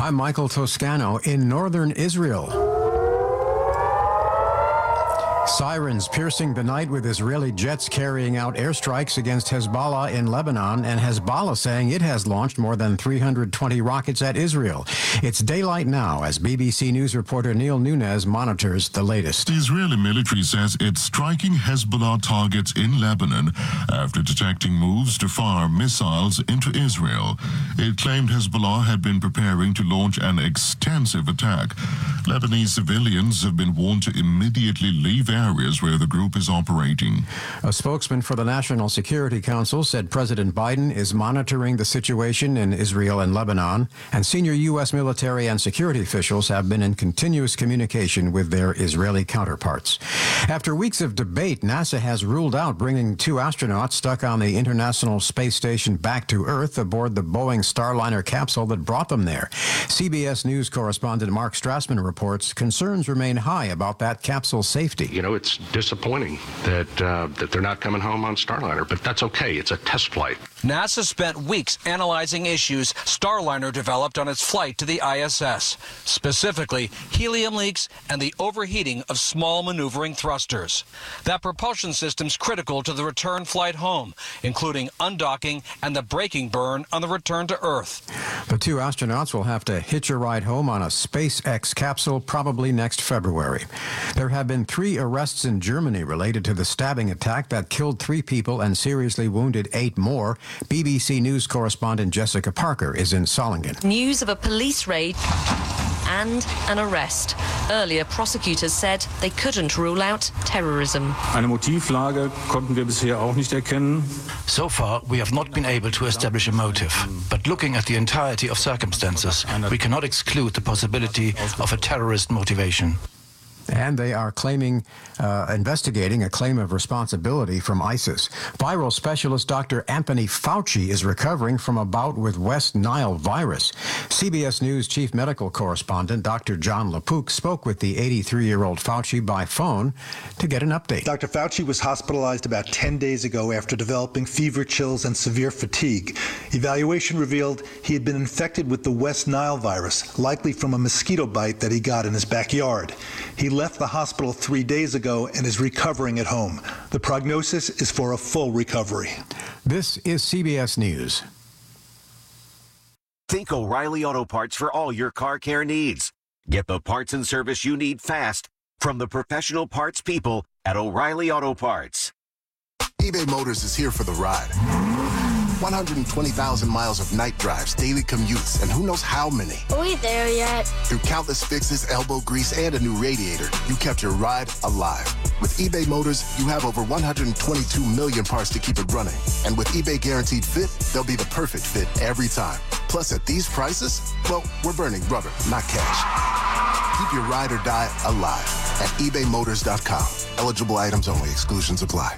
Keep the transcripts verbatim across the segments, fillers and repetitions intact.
I'm Michael Toscano in northern Israel. Sirens piercing the night with Israeli jets carrying out airstrikes against Hezbollah in Lebanon, and Hezbollah saying it has launched more than three hundred twenty rockets at Israel. It's daylight now as B B C News reporter Neil Nunes monitors the latest. The Israeli military says it's striking Hezbollah targets in Lebanon after detecting moves to fire missiles into Israel. It claimed Hezbollah had been preparing to launch an extensive attack. Lebanese civilians have been warned to immediately leave areas where the group is operating. A spokesman for the National Security Council said President Biden is monitoring the situation in Israel and Lebanon, and senior U S military and security officials have been in continuous communication with their Israeli counterparts. After weeks of debate, NASA has ruled out bringing two astronauts stuck on the International Space Station back to Earth aboard the Boeing Starliner capsule that brought them there. C B S News correspondent Mark Strassman reports concerns remain high about that capsule's safety. You know, it's disappointing that uh, that they're not coming home on Starliner, but that's okay. It's a test flight. NASA spent weeks analyzing issues Starliner developed on its flight to the I S S, specifically helium leaks and the overheating of small maneuvering thrusters. That propulsion system's critical to the return flight home, including undocking and the braking burn on the return to Earth. The two astronauts will have to hitch a ride home on a SpaceX capsule probably next February. There have been three arrests in Germany related to the stabbing attack that killed three people and seriously wounded eight more. B B C News correspondent Jessica Parker is in Solingen. News of a police raid and an arrest. Earlier, prosecutors said they couldn't rule out terrorism. Eine Motivlage konnten wir bisher auch nicht erkennen. So far, we have not been able to establish a motive. But looking at the entirety of circumstances, we cannot exclude the possibility of a terrorist motivation. And they are claiming, uh, investigating a claim of responsibility from ISIS. Viral specialist Doctor Anthony Fauci is recovering from a bout with West Nile virus. C B S News chief medical correspondent Doctor John LaPook spoke with the eighty-three-year-old Fauci by phone to get an update. Doctor Fauci was hospitalized about ten days ago after developing fever, chills, and severe fatigue. Evaluation revealed he had been infected with the West Nile virus, likely from a mosquito bite that he got in his backyard. He left the hospital three days ago and is recovering at home. The prognosis is for a full recovery. This is C B S News. Think O'Reilly Auto Parts for all your car care needs. Get the parts and service you need fast from the professional parts people at O'Reilly Auto Parts. eBay Motors is here for the ride. one hundred twenty thousand miles of night drives, daily commutes, and who knows how many. Are we there yet? Through countless fixes, elbow grease, and a new radiator, you kept your ride alive. With eBay Motors, you have over one hundred twenty-two million parts to keep it running. And with eBay Guaranteed Fit, they'll be the perfect fit every time. Plus, at these prices, well, we're burning rubber, not cash. Keep your ride or die alive at ebay motors dot com. Eligible items only. Exclusions apply.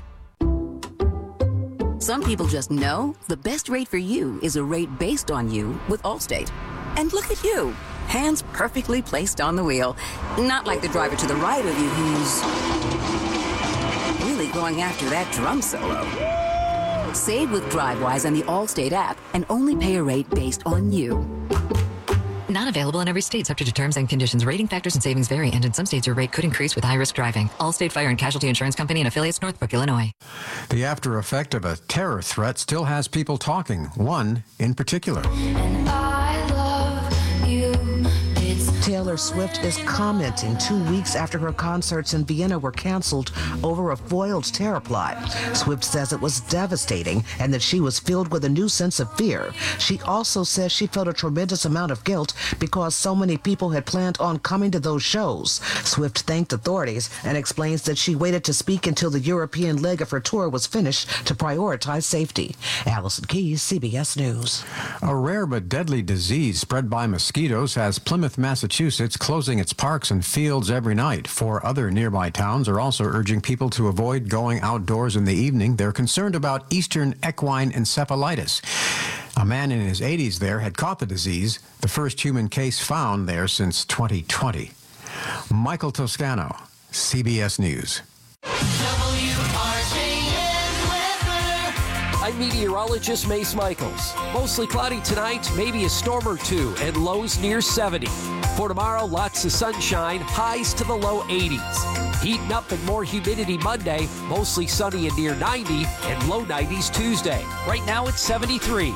Some people just know the best rate for you is a rate based on you with Allstate. And look at you, hands perfectly placed on the wheel. Not like the driver to the right of you who's really going after that drum solo. Save with DriveWise and the Allstate app and only pay a rate based on you. Not available in every state, subject to terms and conditions. Rating factors and savings vary, and in some states your rate could increase with high-risk driving. Allstate Fire and Casualty Insurance Company and affiliates, Northbrook, Illinois. The after effect of a terror threat still has people talking, one in particular. And I love you. Taylor Swift is commenting two weeks after her concerts in Vienna were canceled over a foiled terror plot. Swift says it was devastating and that she was filled with a new sense of fear. She also says she felt a tremendous amount of guilt because so many people had planned on coming to those shows. Swift thanked authorities and explains that she waited to speak until the European leg of her tour was finished to prioritize safety. Allison Keyes, C B S News. A rare but deadly disease spread by mosquitoes has Plymouth, Massachusetts closing its parks and fields every night. Four other nearby towns are also urging people to avoid going outdoors in the evening. They're concerned about eastern equine encephalitis. A man in his eighties there had caught the disease, the first human case found there since twenty twenty. Michael Toscano, C B S News. A I'm meteorologist Mace Michaels. Mostly cloudy tonight, maybe a storm or two, and lows near seventy. For tomorrow, lots of sunshine, highs to the low eighties. Heating up and more humidity Monday, mostly sunny and near ninety, and low nineties Tuesday. Right now it's seventy-three.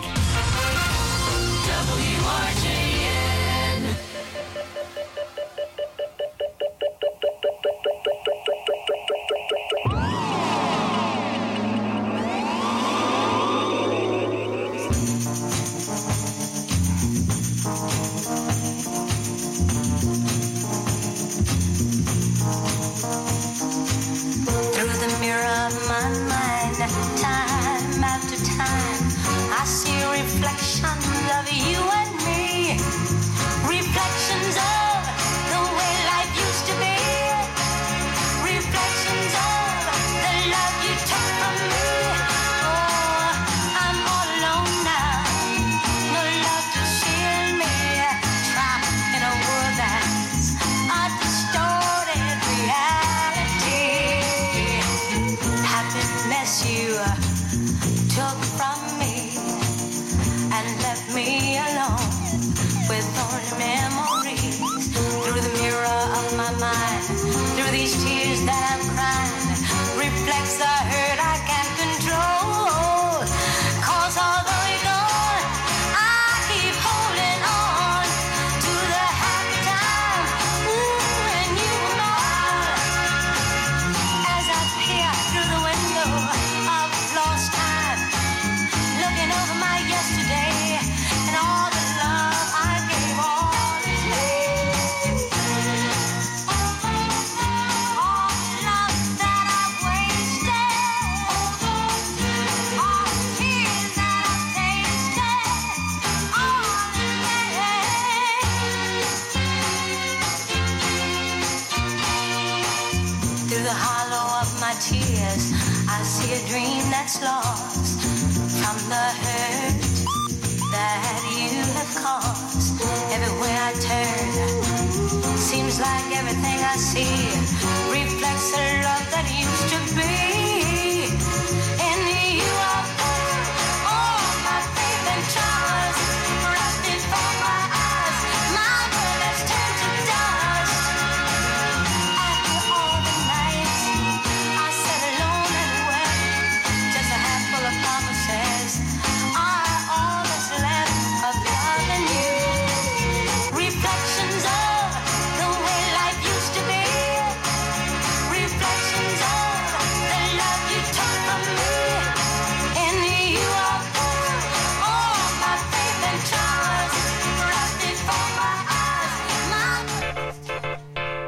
W R J N. Through the mirror of my mind, time after time, I see reflections of you and me. Reflections of the way life used to be. Reflections of the love you took from me. Oh, I'm all alone now. No love to shield me. Trapped in a world that's a distorted reality. Happiness you took from me and left me alone with only memories. Through the mirror of my mind, through these tears that I'm crying, reflects the hurt I can't control. Cause although you're gone, I keep holding on to the happy time. Ooh, when you were mine. As I peer through the window of lost time, looking over my yesterday and all the love I gave all is late. All the love that I've wasted, all the tears that I've tasted, all is late. Through the hollow of my tears, I see a dream that's lost from the hurt that you have caused. Everywhere I turn, seems like everything I see reflects the love that used to be. In you I put all my faith and trust, wrapped it for my eyes, my world has turned to dust. After all the nights I sat alone and wept, just a handful of promises are all that's left of loving you. Reflections of the way life used to be. Reflections of the love you took from me. In you I put all my faith and trust, wrapped it for my eyes, my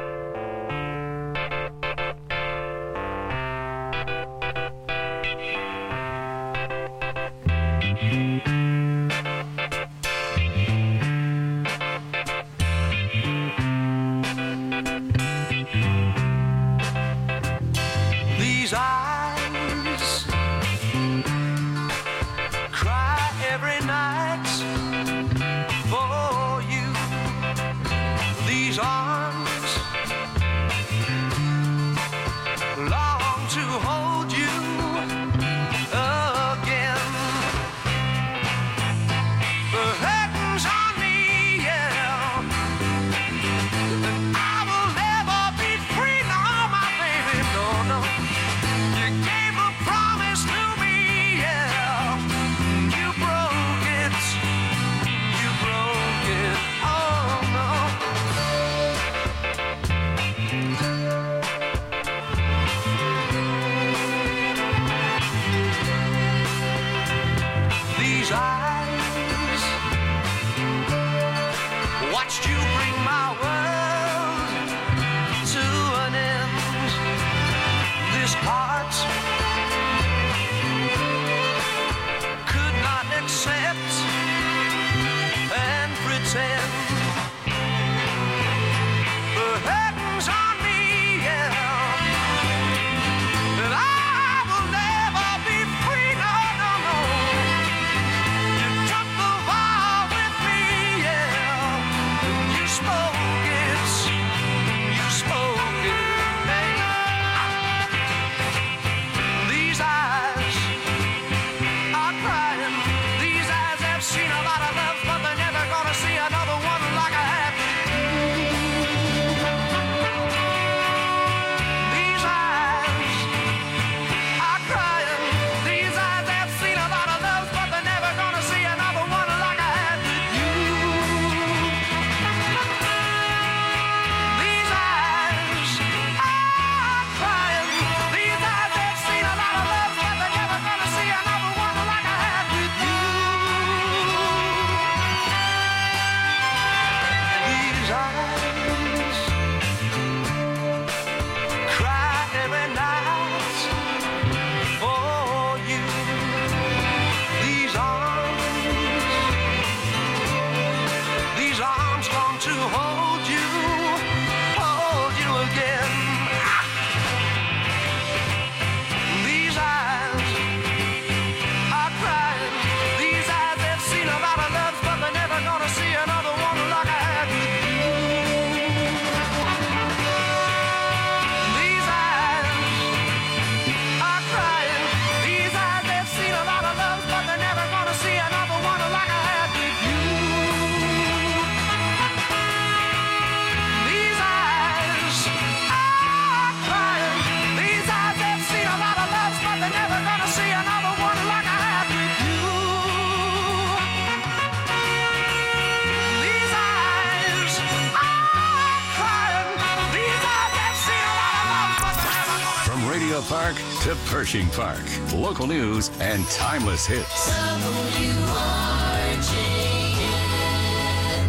These eyes cry every night for you. These arms long to hold you again. The curtains on me, yeah. And I will never be free, no, my baby, no, no. You gave a promise to me, yeah. You broke it, you broke it, oh no. These eyes watched you bring my world to an end. This heart could not accept and pretend. The curtains on me, yeah. And I will never be free, no, no, no. You took the vow with me, yeah. You spoke it, you spoke it, hey. These eyes are to hold you, hold you again. These eyes are crying. These eyes have seen a lot of love, but they're never gonna see another one like I had with you. These eyes are crying. These eyes have seen a lot of love, but they're never gonna see another one like I had with you. These eyes are crying. These eyes have seen a lot of love, but they're never gonna see another one like I had with you. These eyes are crying. These eyes have seen a lot of love, but they're never gonna. From Radio Park to Pershing Park, local news and timeless hits. W R J N.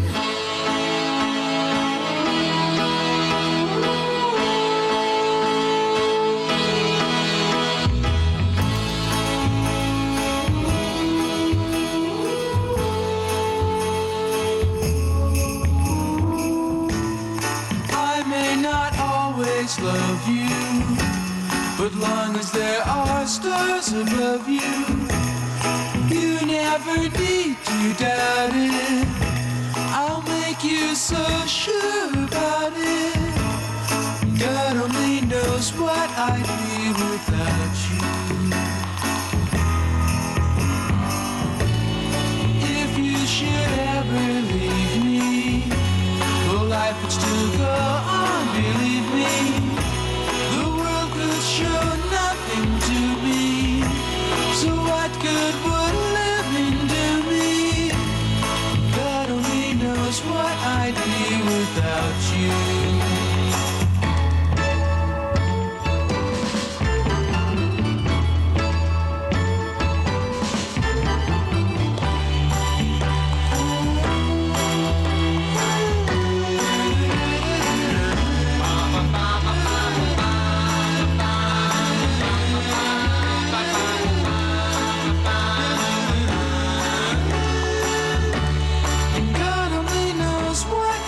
I may not always love you, but long as there are stars above you, you never need to doubt it. I'll make you so sure about it. God only knows what I'd be without you. If you should ever leave me, well, life would still go on, believe me. The world could show nothing to me, so what good would living do me? God only knows what I'd be without you. God only knows what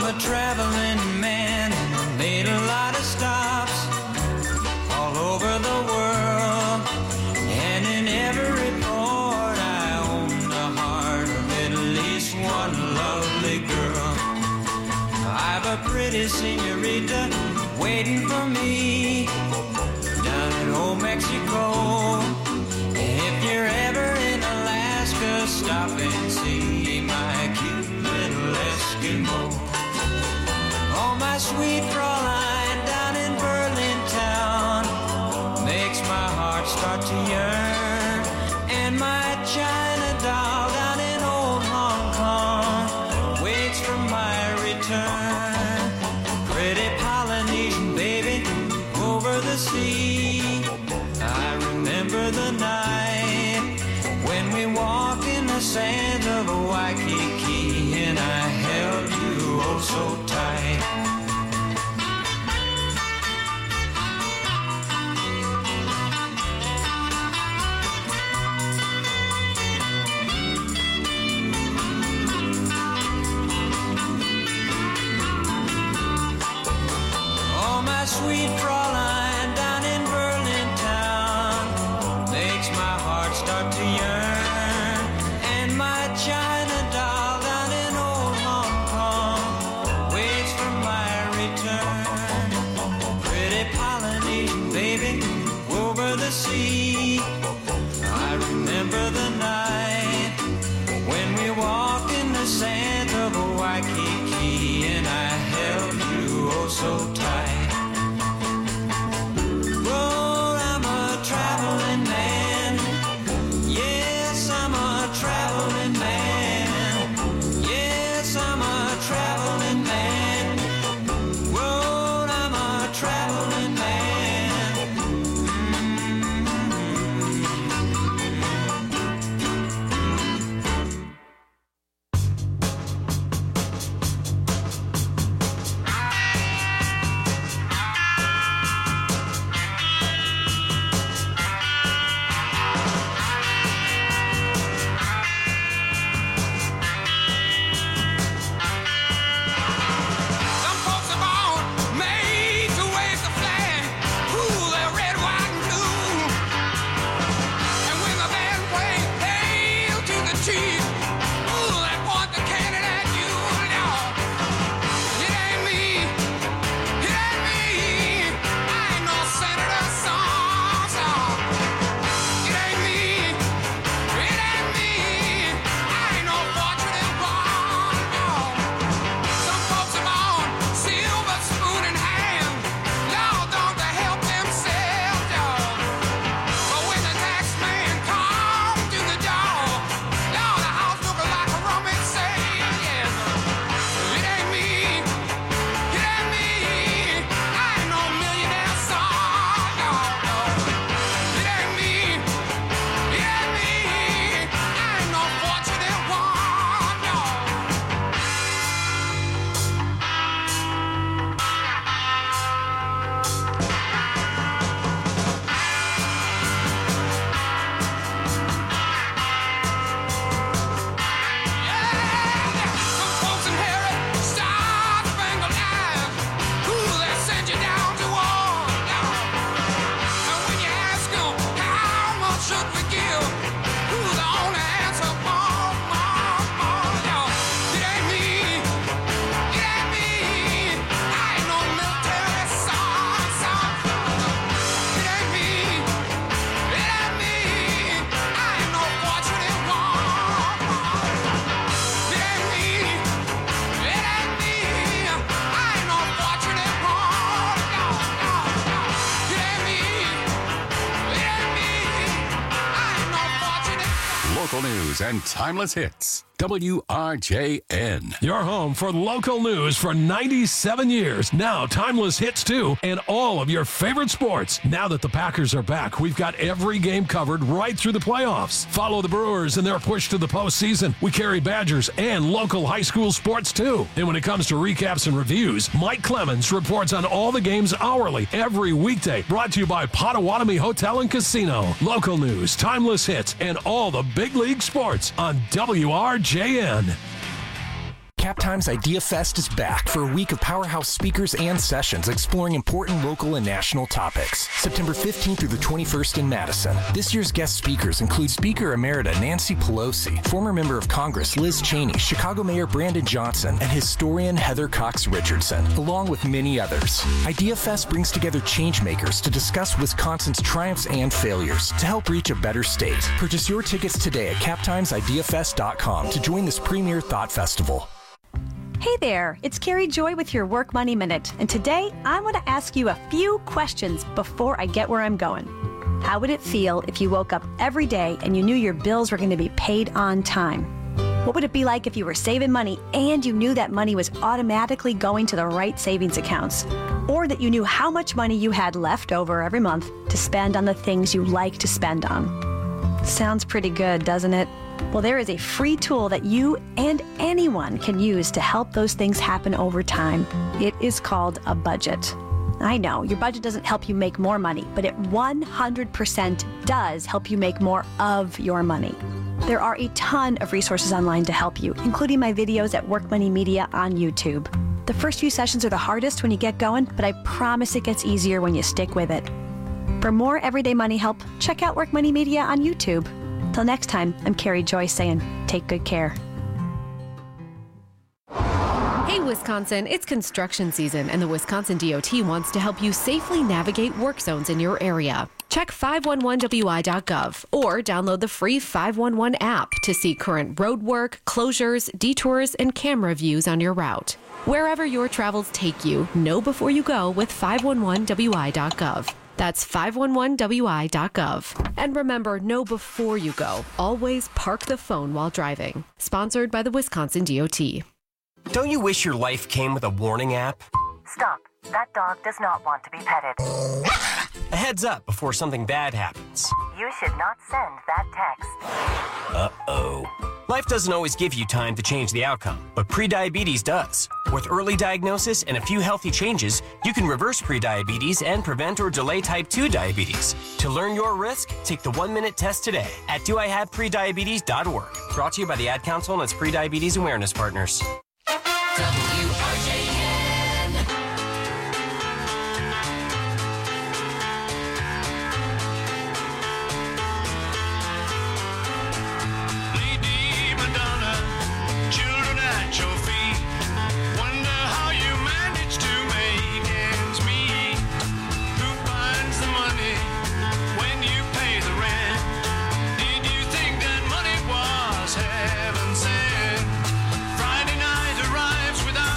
a traveling man, made a lot of stops all over the world, and in every port I owned the heart of at least one lovely girl. I've a pretty senorita waiting for me down in old Mexico. If you're ever in Alaska, stop and see my cute little Eskimo. Oh, my sweet Fraulein down in Berlin town makes my heart start to yearn. And my China doll down in old Hong Kong waits for my return. Pretty Polynesian baby over the sea, I remember the night when we walked in the sands of Waikiki and I held you oh so tight. Oh, my sweet Fraulein down in Berlin town makes my heart start to yearn. And my China doll down in old Hong Kong waits for my return. Pretty Polynesian baby over the sea, I remember the night when we walked in the sands of Waikiki and I held you oh so tight. Oh, I'm a traveling man. Yes, I'm a traveling man. Yes, I'm a traveling man. Oh, I'm a traveling man. Some folks are born made to wave the flag. Ooh, they're red, white, and blue. And when the band plays "Hail to the Chief," ooh, they point the cannon at you. Lord, it ain't me. It ain't me. I ain't no senator, son, son. It ain't me. It ain't me. I ain't no fortunate one, no. Some folks are born silver spoon in hand. Lord, don't they help themselves, y'all? But when the tax man comes to the door, Lord, the house looking like a rummage sale, yes. It ain't me. It ain't me. I ain't no millionaire son, no, no. It ain't me. It ain't me. I ain't no fortunate one, no. Some folks inherit star-spangled eyes. Ooh, they send you down to war. And when you ask them how much should we give, ooh, the only answer, more, more, more. Yo, it ain't me. It ain't me. I ain't no military son, son. It ain't me. It ain't me. I ain't no fortunate one. It ain't me. It ain't me. I ain't no fortunate one. No, no, no. It ain't me. It ain't me. I ain't no fortunate. Local news and timeless hits. W R J N. Your home for local news for ninety-seven years. Now, timeless hits too, and all of your favorite sports. Now that the Packers are back, we've got every game covered right through the playoffs. Follow the Brewers in their push to the postseason. We carry Badgers and local high school sports too. And when it comes to recaps and reviews, Mike Clemens reports on all the games hourly every weekday. Brought to you by Potawatomi Hotel and Casino. Local news, timeless hits, and all the big league sports on W R J N. Cap Times Idea Fest is back for a week of powerhouse speakers and sessions exploring important local and national topics. September fifteenth through the twenty-first in Madison. This year's guest speakers include Speaker Emerita Nancy Pelosi, former member of Congress Liz Cheney, Chicago Mayor Brandon Johnson, and historian Heather Cox Richardson, along with many others. Idea Fest brings together changemakers to discuss Wisconsin's triumphs and failures to help reach a better state. Purchase your tickets today at cap times idea fest dot com to join this premier thought festival. Hey there, it's Carrie Joy with your Work Money Minute, and today I want to ask you a few questions before I get where I'm going. How would it feel if you woke up every day and you knew your bills were going to be paid on time? What would it be like if you were saving money and you knew that money was automatically going to the right savings accounts? Or that you knew how much money you had left over every month to spend on the things you like to spend on? Sounds pretty good, doesn't it? Well, there is a free tool that you and anyone can use to help those things happen over time. It is called a budget. I know, your budget doesn't help you make more money, but it one hundred percent does help you make more of your money. There are a ton of resources online to help you, including my videos at Work Money Media on YouTube. The first few sessions are the hardest when you get going, but I promise it gets easier when you stick with it. For more everyday money help, check out Work Money Media on YouTube. Till next time, I'm Carrie Joy saying, take good care. Hey Wisconsin, it's construction season and the Wisconsin D O T wants to help you safely navigate work zones in your area. Check five one one W I dot gov or download the free five one one app to see current road work, closures, detours, and camera views on your route. Wherever your travels take you, know before you go with five one one W I dot gov. That's five one one W I dot gov. And remember, know before you go. Always park the phone while driving. Sponsored by the Wisconsin D O T. Don't you wish your life came with a warning app? Stop. That dog does not want to be petted. A heads up before something bad happens. You should not send that text. Uh-oh. Life doesn't always give you time to change the outcome, but prediabetes does. With early diagnosis and a few healthy changes, you can reverse prediabetes and prevent or delay type two diabetes. To learn your risk, take the one-minute test today at do I have prediabetes dot org. Brought to you by the Ad Council and its prediabetes awareness partners. W R J N. Lady Madonna, children at your feet. Wonder how you manage to make ends meet. Who finds the money when you pay the rent? Did you think that money was heaven sent? Friday night arrives without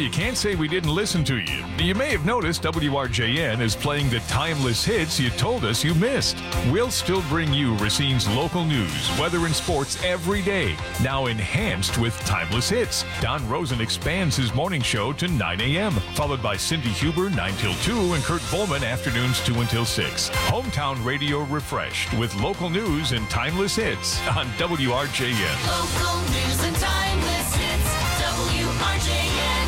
you can't say we didn't listen to you. You may have noticed W R J N is playing the timeless hits you told us you missed. We'll still bring you Racine's local news, weather, and sports every day, now enhanced with timeless hits. Don Rosen expands his morning show to nine a.m., followed by Cindy Huber nine till two and Kurt Volman afternoons two until six. Hometown radio refreshed with local news and timeless hits on W R J N. Local news and timeless hits, W R J N.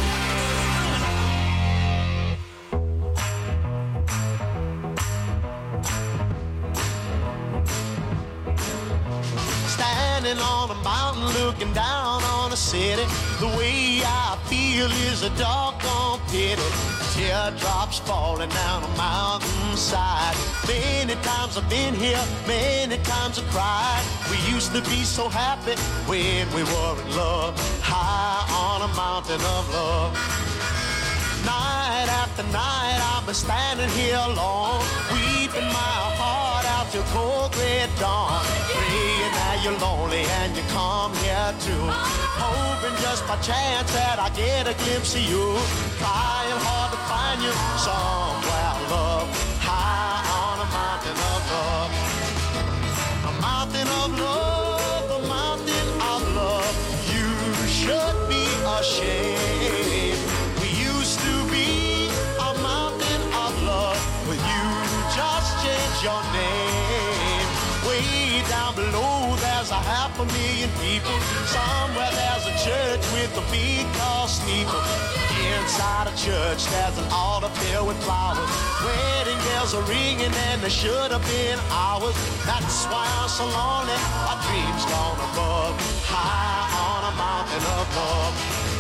Standing on a mountain looking down on a city, the way I feel is a doggone pity. Teardrops falling down a mountainside. Many times I've been here, many times I've cried. We used to be so happy when we were in love, high on a mountain of love. Night after night I've been standing here alone, weeping my heart out till cold red dawn, praying that you're lonely and you come here too, hoping just by chance that I get a glimpse of you, trying hard to find you somewhere, love, high on a mountain of love, a mountain of love, a mountain of love. You should be ashamed. We used to be a mountain of love, but you just changed your name. Way down below there's a half a million people. Somewhere there's a church with a big tall steeple. Inside a church there's an altar filled with flowers. Wedding bells are ringing and they should have been ours. That's why I'm so lonely, my dreams gone above, high on a mountain of love.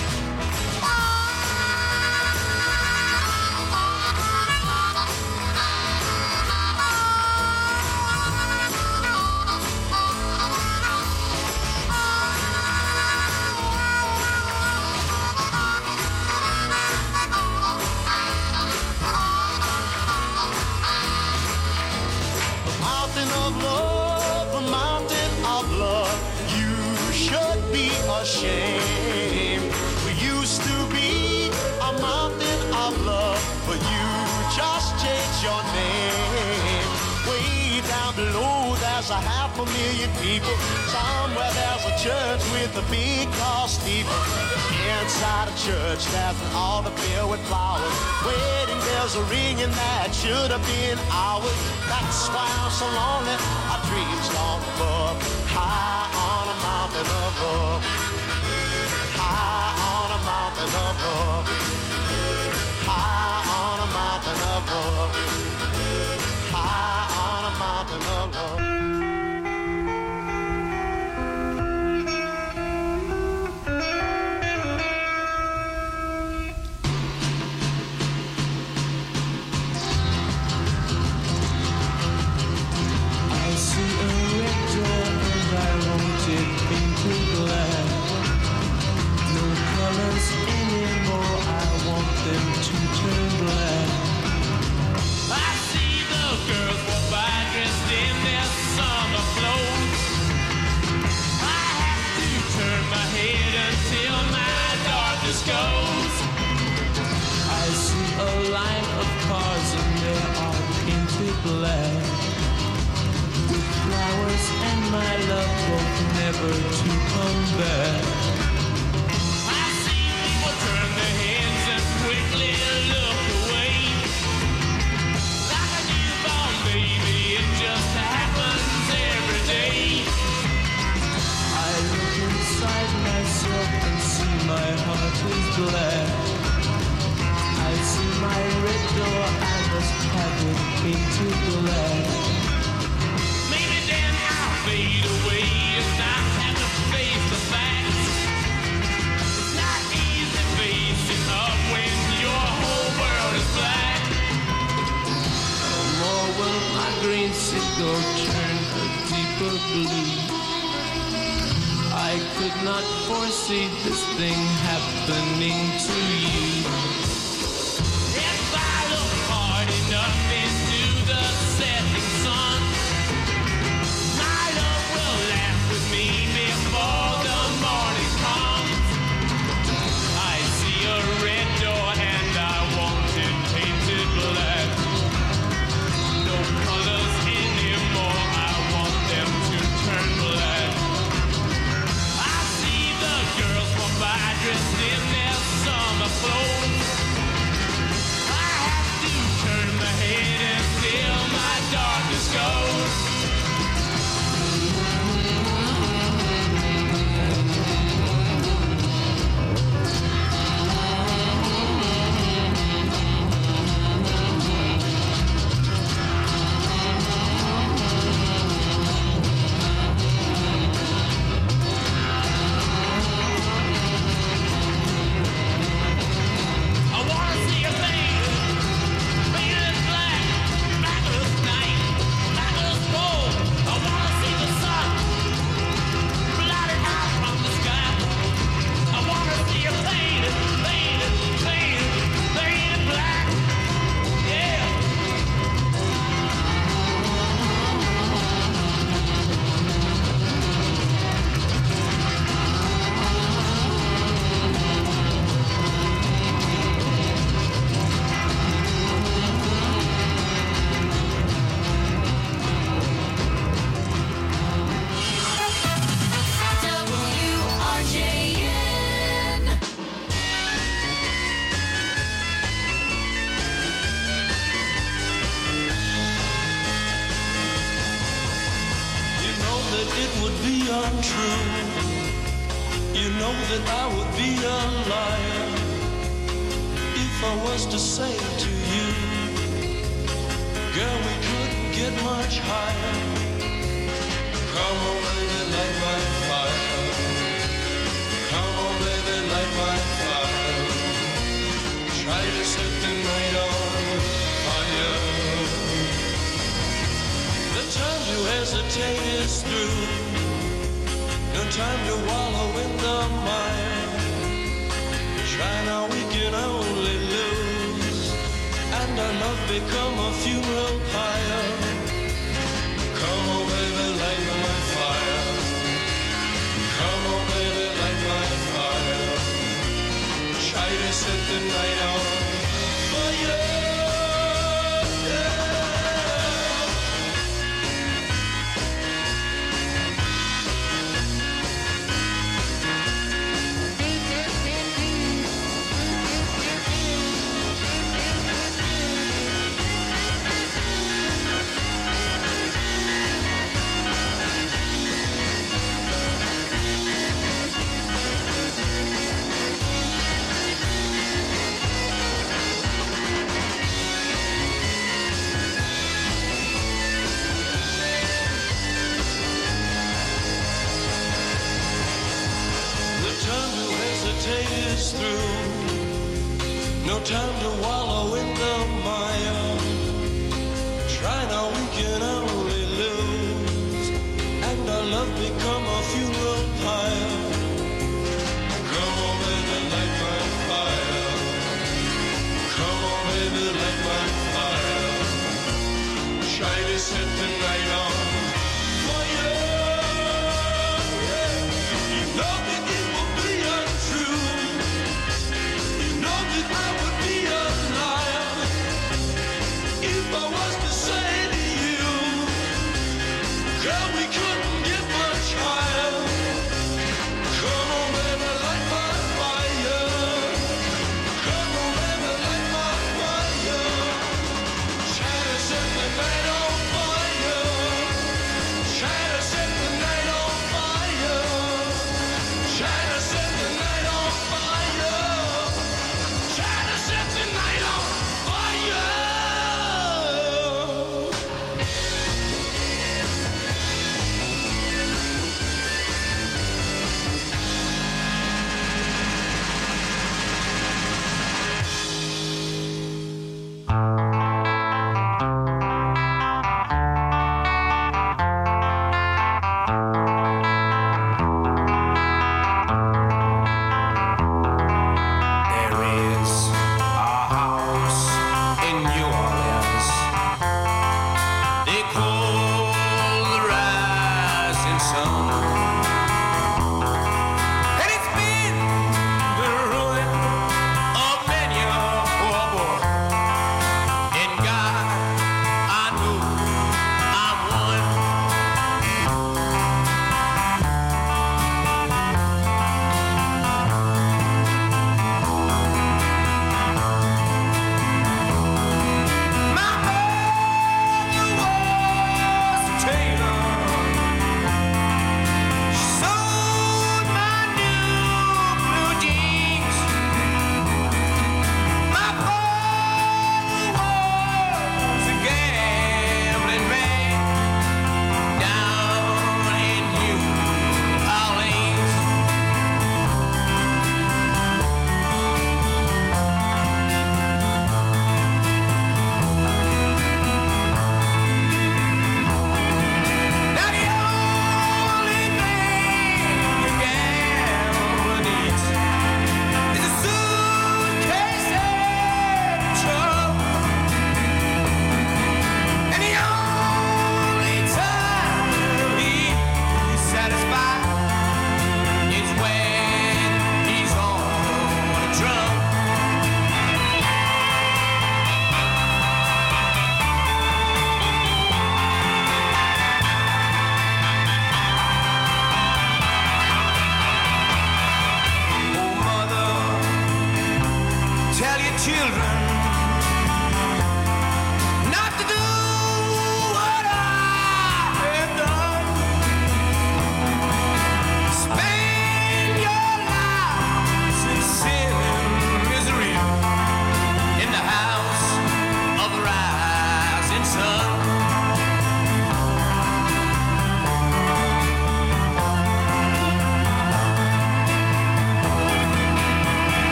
Of love, a mountain of love. You should be ashamed. We used to be a mountain of love, but you just changed your name. Way down below there's a half a million people. Somewhere there's a church with a big tall steeple. Inside a church there's an altar filled with flowers. Wedding bells are ringing that should have been ours. That's why I'm so lonely, our dreams gone above, high on a mountain of love, high on a mountain of love, high on a mountain of love, high on a mountain of love. Never to come back. I see people turn their heads and quickly look away. Like a newborn baby, it just happens every day. I look inside myself and see my heart is black. I see my red door, I must have it painted black. Maybe then I'll fade away. Green signal turn a deeper blue. I could not foresee this thing happening to you. If I look hard enough into the setting sun, my love will laugh with me before the morning comes. I see a red would be untrue. You know that I would be a liar if I was to say to you, girl, we couldn't get much higher. Come on, baby, light my fire. Come on, baby, light my fire. Try to set the night on fire. The time to hesitate is through. No time to wallow in the mire. Try now, we can only lose, and our love become a funeral pyre. Come on, baby, light my fire. Come on, baby, light my fire. Try to set the night on fire. Is through. No time to wallow in the mire. Try now, we can only lose, and our love become a funeral pyre. Come on, baby, light my fire. Come on, baby, light my fire. Try to set the night on fire. You know that it will be untrue. I would be a liar if I was to say to you, girl, we couldn't get much higher. Come on, baby, light my fire. Come on, baby, light my fire. Try to set the night on fire.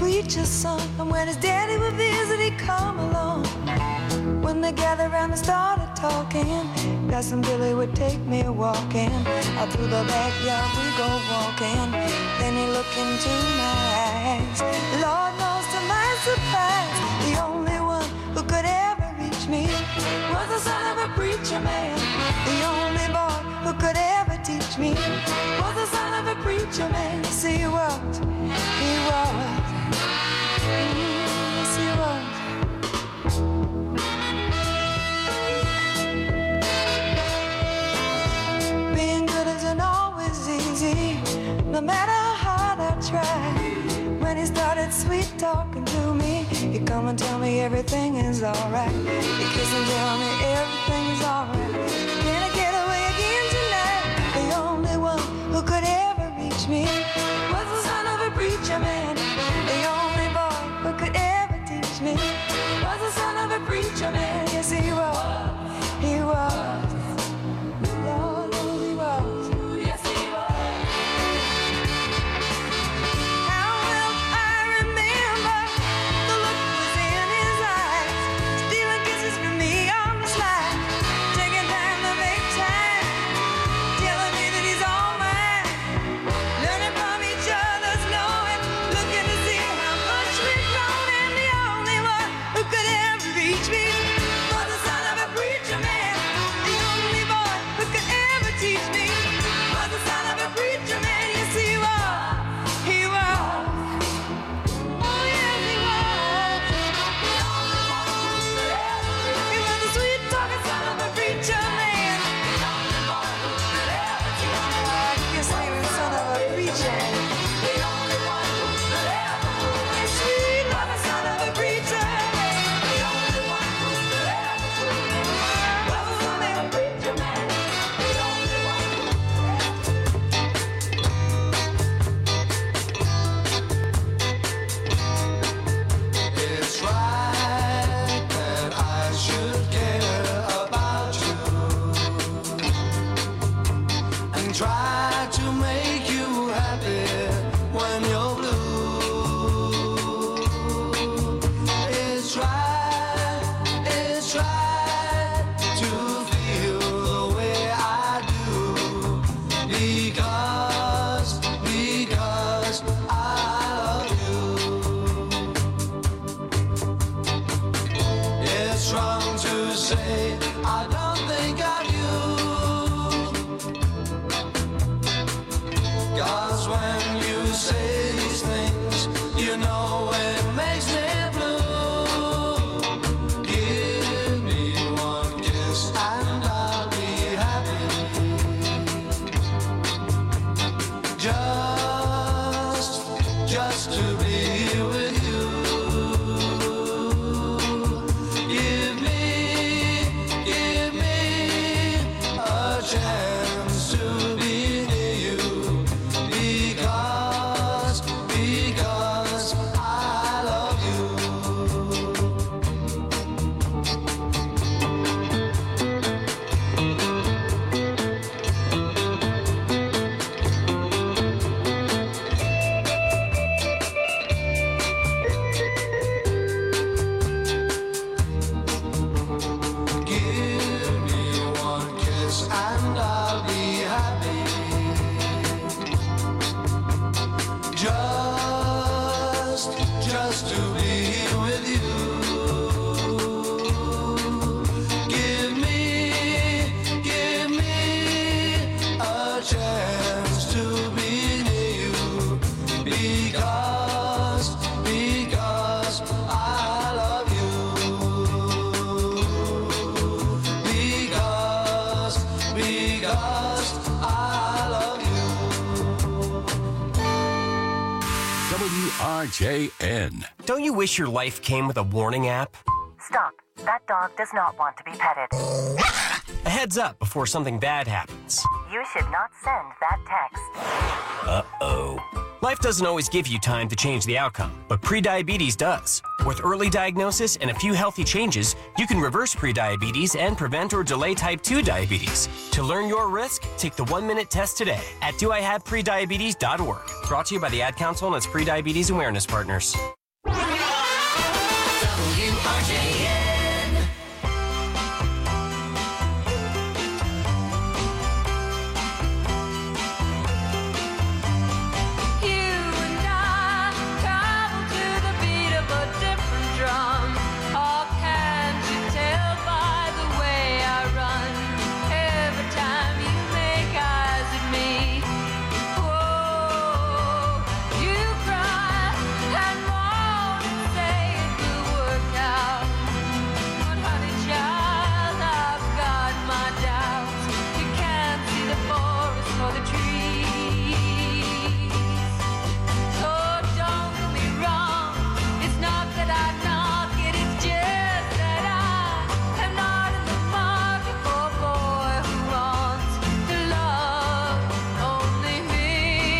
preacher's son. And when his daddy would visit, he'd come along. When they gathered around and started talking, Cousin Billy would take me walking. Out through the backyard we go walking. Then he looked into my eyes. Lord knows to my surprise, the only one who could ever reach me was the son of a preacher man. The only boy who could ever teach me was the son of a preacher man. Yes, he was, he was, yes, he was. Being good isn't always easy, no matter how hard I try. When he started sweet talking to me, he'd come and tell me everything is alright. He'd kiss and tell me everything is alright. Can I get away again tonight? The only one who could ever reach me was the son of a preacher man. The only boy who could ever teach me was the son of a preacher man. Yes, he was, he was. Lord knows he was. Yes, he was. How will I remember the look was in his eyes, stealing kisses from me on the slide, taking time to make time, telling me that he's all mine, learning from each other's knowing, looking to see how much we've grown. And the only one who could ever reach me was the son of a preacher man. The only boy who could ever teach me was the son of a preacher man. Yes, he was, he was. Oh, yes, he was. He was the sweet talking son of a preacher man. Yes, he was the son of a preacher. Yes, sweet loving son of a preacher man. Was the son of a preacher man. It's right that I should care about you and try to make you happy when you're blue. It's right, it's right to feel the way I do because, because I love you. It's wrong to say I don't think of you, 'cause when you say these things, you know it makes me blue. Give me one kiss and I'll be happy. Just, just to be with you. Give me, give me a chance to be near you because, because I love you. Give me one kiss and I'll be happy. Just, just to be with you. Give me, give me a chance to be near you because, because I love you. Because, because I love you. W R J N. Don't you wish your life came with a warning app? Stop. That dog does not want to be petted. A heads up before something bad happens. You should not send that text. Uh-oh. Life doesn't always give you time to change the outcome, but prediabetes does. With early diagnosis and a few healthy changes, you can reverse prediabetes and prevent or delay type two diabetes. To learn your risk, take the one-minute test today at do I have prediabetes dot org. Brought to you by the Ad Council and its prediabetes awareness partners. R J N. You and I travel to the beat of a different drum. Oh, can't you tell by the way I run? Every time you make eyes at me, whoa, you cry and moan and say it will work out. But honey child, I've got my doubts. You can't see the forest for the trees. So don't get me wrong, it's not that I knock it, it's just that I am not in the market for a boy who wants to love only me.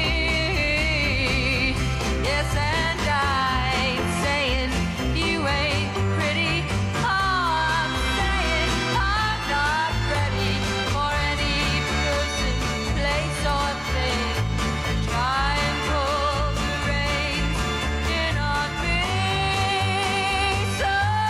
Yes, and I ain't saying you ain't pretty. Oh, I'm saying I'm not ready for any person, place, or thing to try and pull the reins in on me. So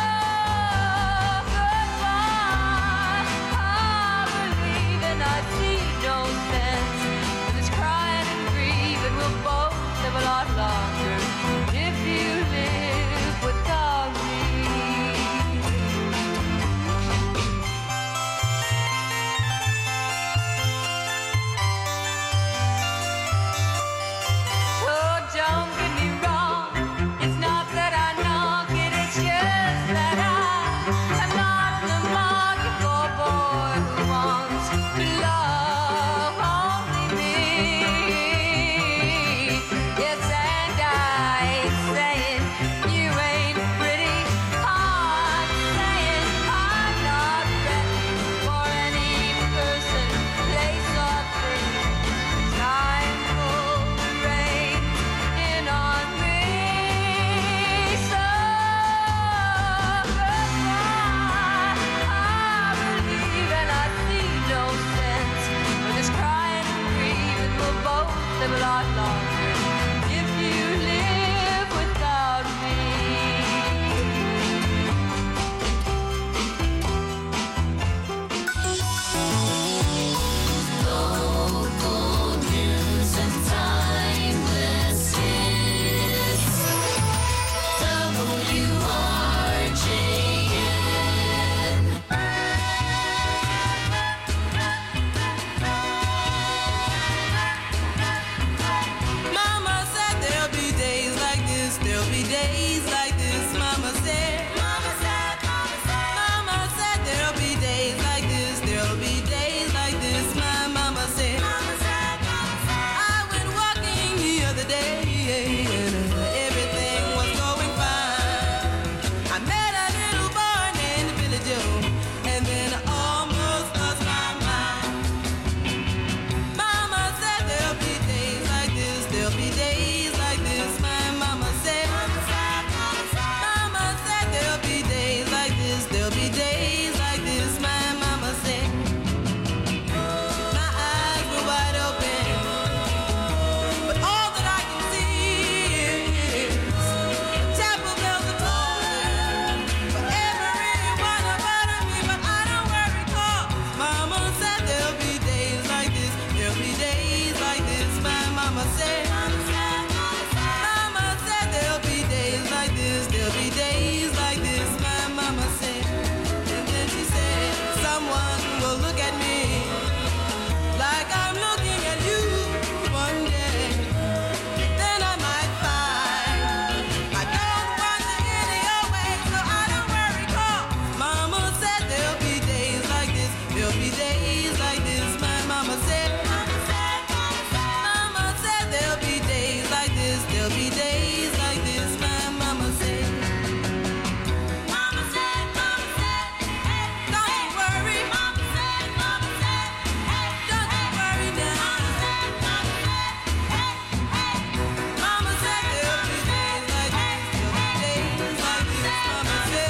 goodbye. I believe and I see no sense in this crying and grieving. We'll both live a lot longer if you live without me. So don't get me wrong, it's not that I knock it, it's just that I am not in the market for a boy who wants to love only me. Yes, and I ain't saying you ain't pretty. I'm saying I'm not ready for any person, place, or thing to try and pull the reins in on me. So goodbye. I believe and I see no sense for this crying and grieving. We'll both live a lot longer if you live without me. Local news and timeless hits. W R J N. Mama said there'll be days like this, there'll be days like this. Mama said, Mama said, Mama said, Mama said there'll be days like this, there'll be days like this. My mama said, Mama said, Mama said. I went walking the other day and everything was going fine. I met a little boy named Billy Joe, and then I almost lost my mind. Mama said there'll be days like this, there'll be days like this. My mama said, Mama said, Mama said, Mama said there'll be days like this, there'll be days like this. My mama said. My eyes were wide open, but all that I can see is chapel bells are tolling for every one of me. But I don't worry, 'cause Mama said there'll be days like this, there'll be days like this. My mama said, Mama said, Mama said there'll be days like this, there'll be days like this. My mama said, and then she said, someone will look at me like I'm looking at you one day. Then I might find I don't want to any your way, so I don't worry, 'cause Mama said there'll be days like this, there'll be days like this. My mama said, Mama said, Mama said there'll be days like this, there'll be days like this. My mama said, Mama said, Mama said, hey, don't you worry. Mama said, Mama said, hey, don't you worry now. Mama said, Mama said, hey, hey. Mama said there'll be days like this, there'll be days like this. Mama said,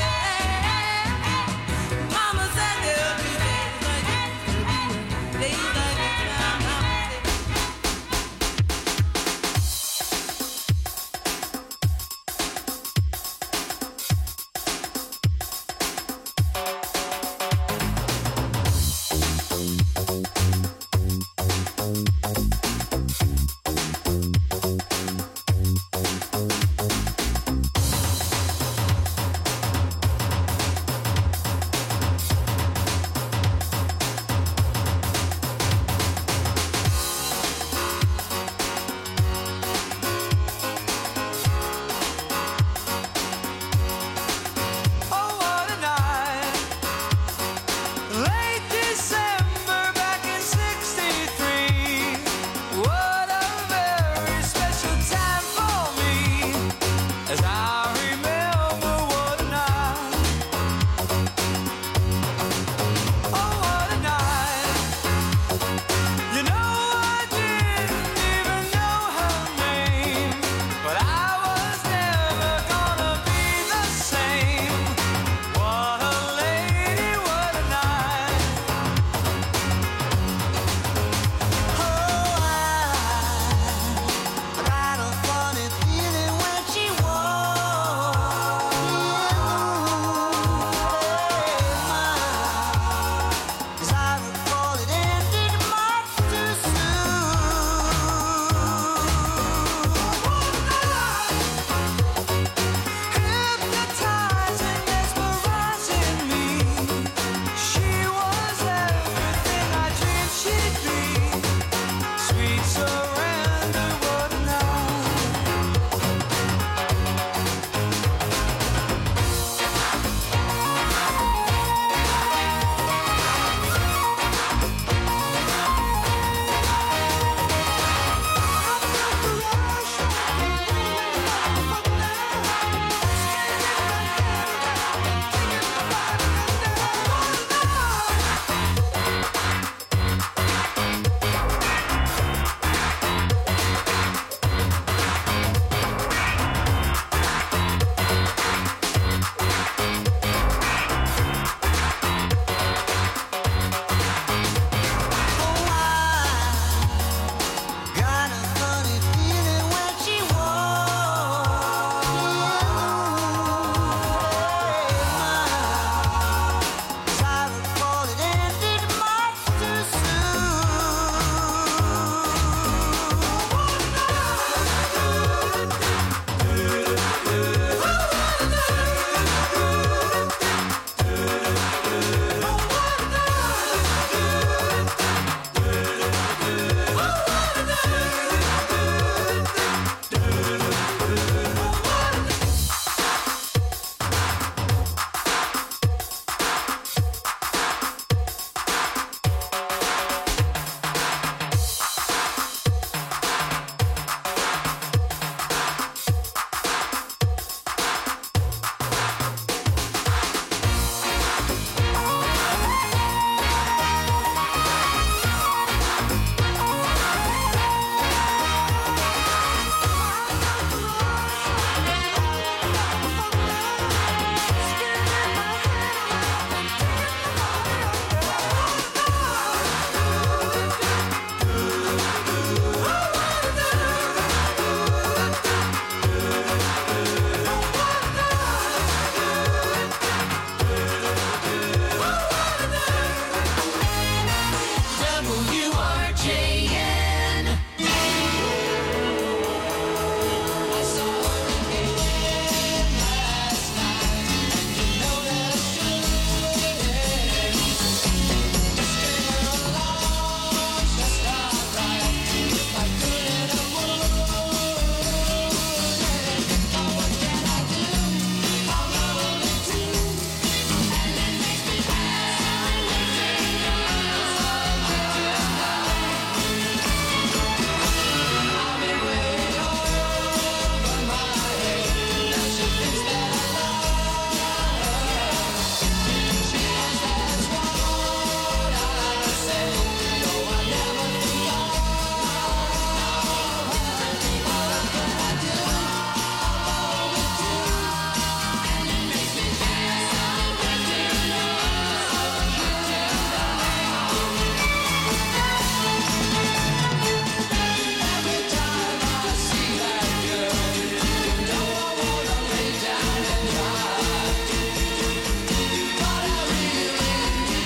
Mama said there'll be days like this, there'll be days like this. My mama said. Bye.